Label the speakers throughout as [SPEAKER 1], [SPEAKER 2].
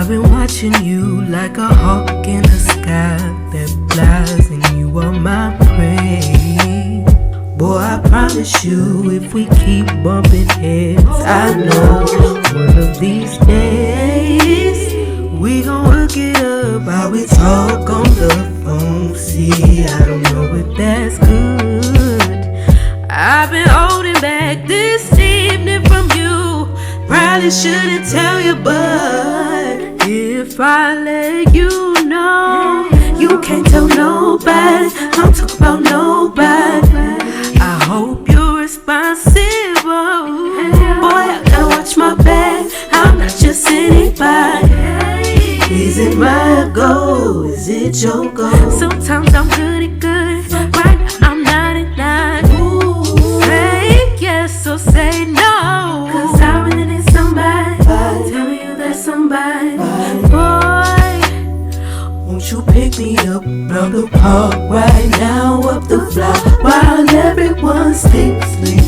[SPEAKER 1] been watching you like a hawk in the sky that flies, and you are my prey. Boy, I promise you, if we keep bumping heads, I know one of these days we gon' work it up. How we talk on the phone, see, I don't know if that's good. I've been holding back this evening from you. Probably shouldn't tell you, but if I let you know, you can't tell nobody. I'm talking about nobody. I hope you're responsible. Boy, I gotta watch my back. I'm not just anybody. Is it my goal? Is it your goal? Sometimes I'm good at good. Right now I'm 99. Say yes or say no, 'cause I really need somebody. Tell me you there's somebody. Boy, won't you pick me up from the park right now, up the block, while everyone sleep.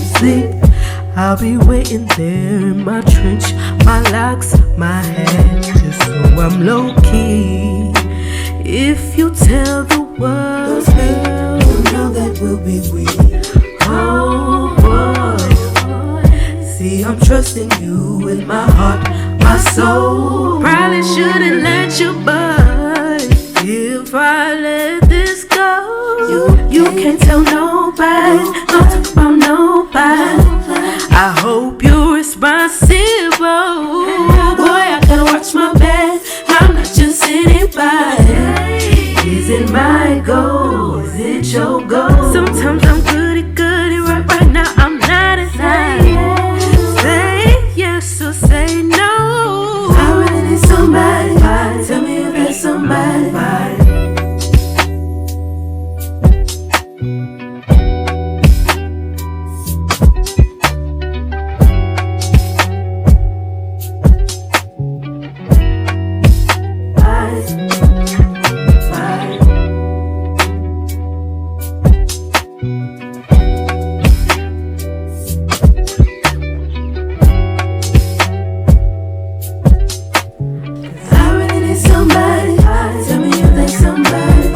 [SPEAKER 1] I'll be waiting there in my trench, my locks, my hat, just so I'm low key. If you tell the world, those people will know that we'll be we. Oh boy, see, I'm trusting you with my heart, my soul. Probably shouldn't let you, but if I let this go, you can't tell nobody. I'm talking about nobody. I hope you're responsible. Boy, I gotta watch my back. I'm not just anybody. Is it my goal? Is it your goal? Sometimes I'm good at good, and right now I'm not as high. Say yes or say no. I really need somebody. Tell me if there's somebody. Somebody, tell me if there's somebody.